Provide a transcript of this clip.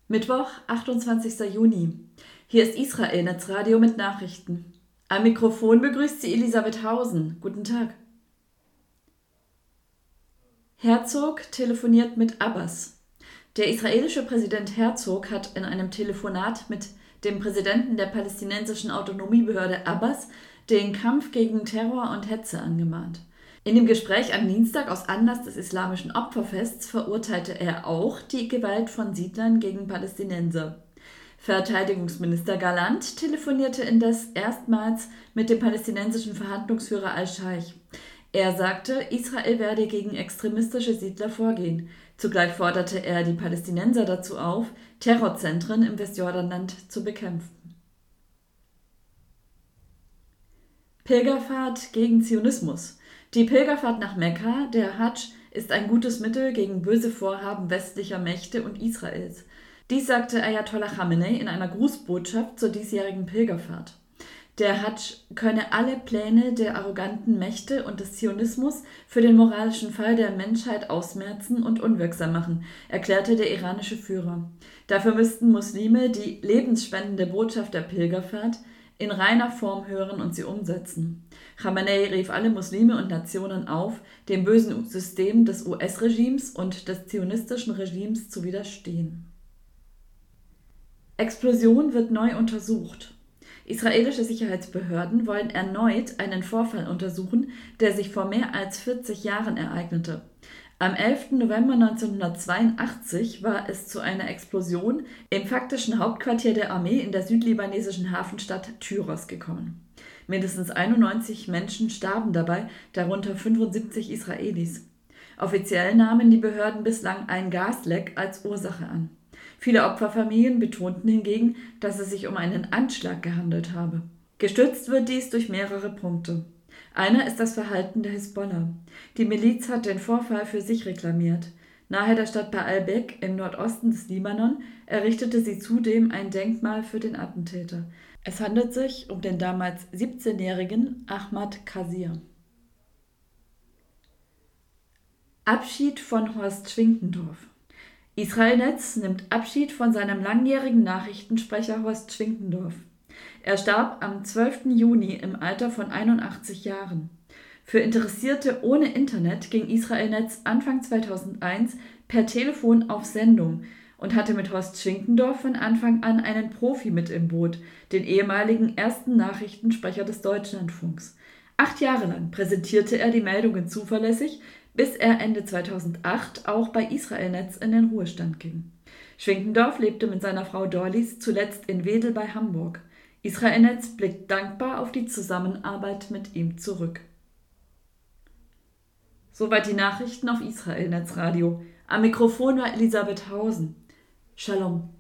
Mittwoch, 28. Juni. Hier ist Israel Netzradio mit Nachrichten. Am Mikrofon begrüßt sie Elisabeth Hausen. Guten Tag. Herzog telefoniert mit Abbas. Der israelische Präsident Herzog hat in einem Telefonat mit dem Präsidenten der palästinensischen Autonomiebehörde Abbas den Kampf gegen Terror und Hetze angemahnt. In dem Gespräch am Dienstag aus Anlass des islamischen Opferfests verurteilte er auch die Gewalt von Siedlern gegen Palästinenser. Verteidigungsminister Galland telefonierte indes erstmals mit dem palästinensischen Verhandlungsführer al-Scheich. Er sagte, Israel werde gegen extremistische Siedler vorgehen. Zugleich forderte er die Palästinenser dazu auf, Terrorzentren im Westjordanland zu bekämpfen. Pilgerfahrt gegen Zionismus. Die Pilgerfahrt nach Mekka, der Hadsch, ist ein gutes Mittel gegen böse Vorhaben westlicher Mächte und Israels. Dies sagte Ayatollah Khamenei in einer Grußbotschaft zur diesjährigen Pilgerfahrt. Der Hadsch könne alle Pläne der arroganten Mächte und des Zionismus für den moralischen Fall der Menschheit ausmerzen und unwirksam machen, erklärte der iranische Führer. Dafür müssten Muslime die lebensspendende Botschaft der Pilgerfahrt in reiner Form hören und sie umsetzen. Khamenei rief alle Muslime und Nationen auf, dem bösen System des US-Regimes und des zionistischen Regimes zu widerstehen. Explosion wird neu untersucht. Israelische Sicherheitsbehörden wollen erneut einen Vorfall untersuchen, der sich vor mehr als 40 Jahren ereignete. Am 11. November 1982 war es zu einer Explosion im faktischen Hauptquartier der Armee in der südlibanesischen Hafenstadt Tyros gekommen. Mindestens 91 Menschen starben dabei, darunter 75 Israelis. Offiziell nahmen die Behörden bislang ein Gasleck als Ursache an. Viele Opferfamilien betonten hingegen, dass es sich um einen Anschlag gehandelt habe. Gestützt wird dies durch mehrere Punkte. Einer ist das Verhalten der Hisbollah. Die Miliz hat den Vorfall für sich reklamiert. Nahe der Stadt Baalbek im Nordosten des Libanon errichtete sie zudem ein Denkmal für den Attentäter. Es handelt sich um den damals 17-jährigen Ahmad Qasir. Abschied von Horst Schwinckendorf. Israel Netz nimmt Abschied von seinem langjährigen Nachrichtensprecher Horst Schwinckendorf. Er starb am 12. Juni im Alter von 81 Jahren. Für Interessierte ohne Internet ging Israel Netz Anfang 2001 per Telefon auf Sendung und hatte mit Horst Schwinckendorf von Anfang an einen Profi mit im Boot, den ehemaligen ersten Nachrichtensprecher des Deutschlandfunks. 8 Jahre lang präsentierte er die Meldungen zuverlässig, bis er Ende 2008 auch bei Israel Netz in den Ruhestand ging. Schwinckendorf lebte mit seiner Frau Dorlis zuletzt in Wedel bei Hamburg. Israel Netz blickt dankbar auf die Zusammenarbeit mit ihm zurück. Soweit die Nachrichten auf Israel Netzradio. Am Mikrofon war Elisabeth Hausen. Shalom.